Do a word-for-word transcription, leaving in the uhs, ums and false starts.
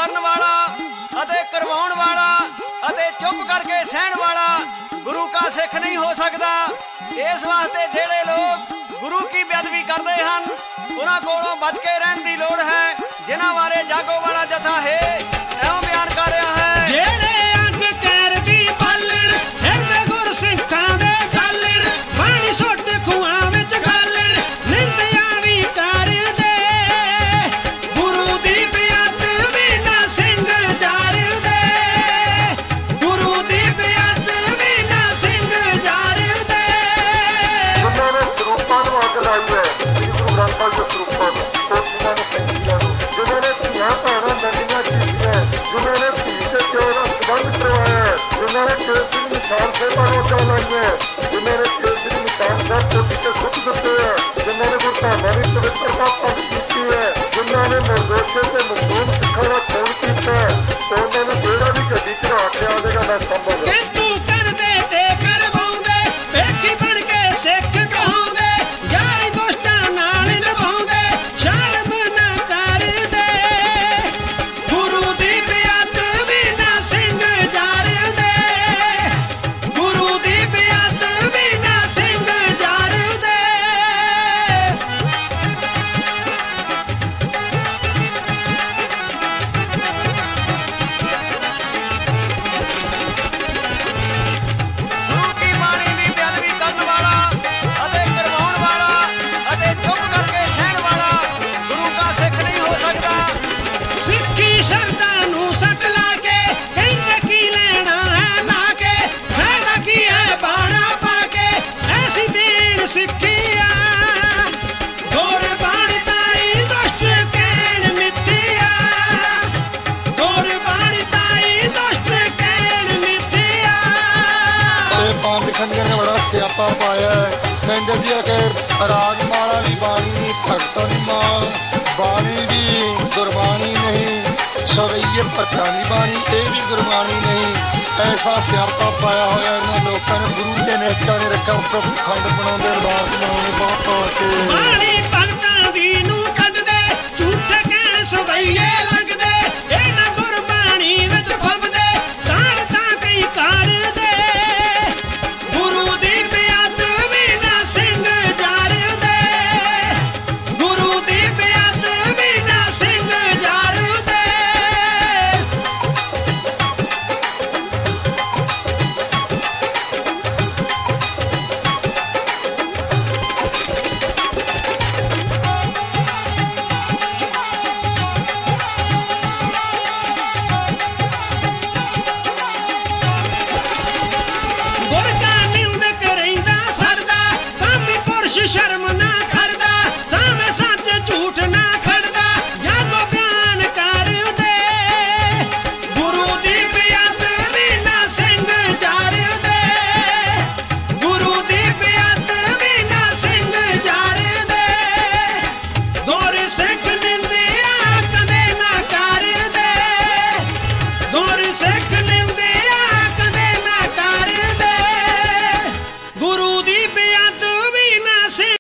ਕਰਨ ਵਾਲਾ ਅਤੇ ਕਰਵਾਉਣ ਵਾਲਾ ਅਤੇ ਚੁੱਪ ਕਰਕੇ ਸਹਿਣ ਵਾਲਾ ਗੁਰੂ ਕਾ ਸਿੱਖ ਨਹੀਂ ਹੋ ਸਕਦਾ। ਇਸ ਵਾਸਤੇ ਜਿਹੜੇ ਲੋਕ ਗੁਰੂ ਕੀ ਬੇਅਦਬੀ ਕਰਦੇ ਹਨ ਉਹਨਾਂ ਕੋਲੋਂ ਬਚ ਕੇ ਰਹਿਣ ਦੀ ਲੋੜ ਹੈ, ਜਿਨ੍ਹਾਂ ਬਾਰੇ ਜਾਗੋ ਵਾਲਾ ਜਥਾ ਹੈ ਐਵੇਂ ਬਿਆਨ ਕਰ ਰਿਹਾ ਹੈ। ਜਿਹੜੇ ਅੱਗ ਕਹਿਰ ਦੀ ਬਾਲਣ ਹਿਰਦੇ ਗੁਰ ਸਿੱਖਾਂ ਦੇ ਗਾਲਣ ਪਾਣੀ ਸੁੱਟ ਖੂਹਾਂ ਵਿੱਚ ਗਾਲਣ ਨਿੰਦਿਆ ਵੀ ਕਰਦੇ ਗੁਰੂ ਦੀ ਬੇਅਦਬੀ ਨਾ ਸਿੰਘ ਜਰਦੇ ਗੁਰੂ ਦੀ ਬੇਅਦਬੀ ਨਾ ਸਿੰਘ ਜਰਦੇ। ਉਹਨਾਂ ਨੇ ਸਰੂਪਾਂ ਨੂੰ ਅੱਗ ਲਾਈ ਹੈ, ਗੁਰੂ ਗ੍ਰੰਥ ਸਾਹਿਬ ਦੇ ਸਰੂਪਾਂ ਨੂੰ ਉਹਨਾਂ ਨੇ ਪੈਂਦੀਆਂ ਨੂੰ ਜਿਨ੍ਹਾਂ ਨੇ ਧੀਆਂ ਭੈਣਾਂ ਨੰਗੀਆਂ ਕੀਤੀਆਂ, ਜਿਨ੍ਹਾਂ ਨੇ ਧੀ ਤੇ ਪਿਓ ਦਾ ਸੰਬੰਧ ਕਰਵਾਇਆ, ਜਿਨ੍ਹਾਂ ਨੇ ਕੇਸਰੀ ਨਿਸ਼ਾਨ ਸਾਹਿਬਾਂ ਨੂੰ ਅੱਗ ਲਾਈ ਹੈ, ਜਿਨ੍ਹਾਂ ਨੇ ਕੇਸਰੀ ਨਿਸ਼ਾਨ ਸਾਹਿਬ ਚੋਟੀ ਤੇ ਸੁੱਟ ਦਿੱਤੇ ਹੈ, ਜਿਨ੍ਹਾਂ ਨੇ ਗੁਰਧਾਮਾਂ ਦੀ ਪਵਿੱਤਰਤਾ ਭੰਗ ਕੀਤੀ ਹੈ, ਜਿਨ੍ਹਾਂ ਨੇ ਨਿਰਦੋਸ਼ੇ ਤੇ ਮਜ਼ਲੂਮ ਸਿੱਖਾਂ ਦਾ ਖੂਨ ਕੀਤਾ ਹੈ, ਉਹਨਾਂ ਨੂੰ ਜਿਹੜਾ ਵੀ ਗੱਡੀ ਚੜਾ ਕੇ ਆ ਜਾਏਗਾ ਨਾ ਸੰਭਵ ਹੈ। ਕਿੰਤੂ ਕਰਦੇ ਤੇ ਕਰਵਾਉਂਦੇ ਵੇਖੀ ਬਣ ਕੇ ਸਿੱਖ ਕਹਾਉਂਦੇ ਯਾਰੀ ਦੋਸਤਾਂ ਨਾਲ ਨਿਭਾਉਂਦੇ ਸ਼ਰਮ ਨਾ ਕਰਦੇ ਗੁਰੂ ਦੀ ਬੇਅਦਬੀ ਨਾ ਸਿੰਘ ਜਰਦੇ ਗੁਰੂ ਦੀ ਬੇਅਦਬੀ ਨਾ ਸਿੰਘ ਜਰਦੇ। ਗੁਰੂ ਕੀ ਬਾਣੀ ਦੀ ਬੇਅਦਬੀ ਕਰਨ ਵਾਲਾ ਅਤੇ ਕਰਵਾਉਣ ਵਾਲਾ ਅਤੇ ਚੁੱਪ ਕਰਕੇ ਸਹਿਣ ਵਾਲਾ ਗੁਰੂ ਕਾ ਸਿੱਖ ਨਹੀਂ ਹੋ ਸਕਦਾ। ਸਿੱਖੀ ਸ਼ਬਦਾਂ ਨੂੰ ਸੱਟ ਲਾ ਕੇ ਕਹਿੰਦੇ ਕੀ ਲੈਣਾ ਹੈ ਨਾ ਕੇ ਫਾਇਦਾ ਕੀ ਹੈ ਬਾਣਾ ਪਾ ਕੇ ਐਸੀ ਦੇਣ ਸਿੱਖਿਆ ਗੁਰਬਾਣੀ ਤਾਈ ਦੁਸ਼ਟ ਕਹਿਣ ਮਿੱਥਿਆ ਗੁਰਬਾਣੀ ਤਾਈ ਦੁਸ਼ਟ ਕਹਿਣ ਮਿੱਥਿਆ। ਤੇ ਪੰਜ ਖੰਡੀਆਂ ਨੇ ਬੜਾ ਸਿਆਪਾ ਪਾਇਆ ਹੈ। ਕਹਿੰਦੇ ਸੀ ਕਿ ਰਾਗ ਮਾਲਾ ਦੀ ਬਾਣੀ ਦੀ ਭਗਤਾਂ ਦੀ ਮਾਂ ਬਾਣੀ ਦੀ ਗੁਰਬਾਣੀ ਨਹੀਂ, ਸਵਈਏ ਭੱਟਾਂ ਦੀ ਬਾਣੀ ਇਹ ਵੀ ਗੁਰਬਾਣੀ ਨਹੀਂ। ਐਸਾ ਸਿਆਪਾ ਪਾਇਆ ਹੋਇਆ ਇਹਨਾਂ ਲੋਕਾਂ ਨੇ, ਗੁਰੂ ਦੇ ਨੇਤਾ ਨੇ ਰੱਖਿਆ ਉੱਪਰ ਖੰਡ ਬਣਾਉਂਦੇ, ਅਰਦਾਸ ਬਣਾਉਂਦੇ ਬਹੁਤ ਕੇ।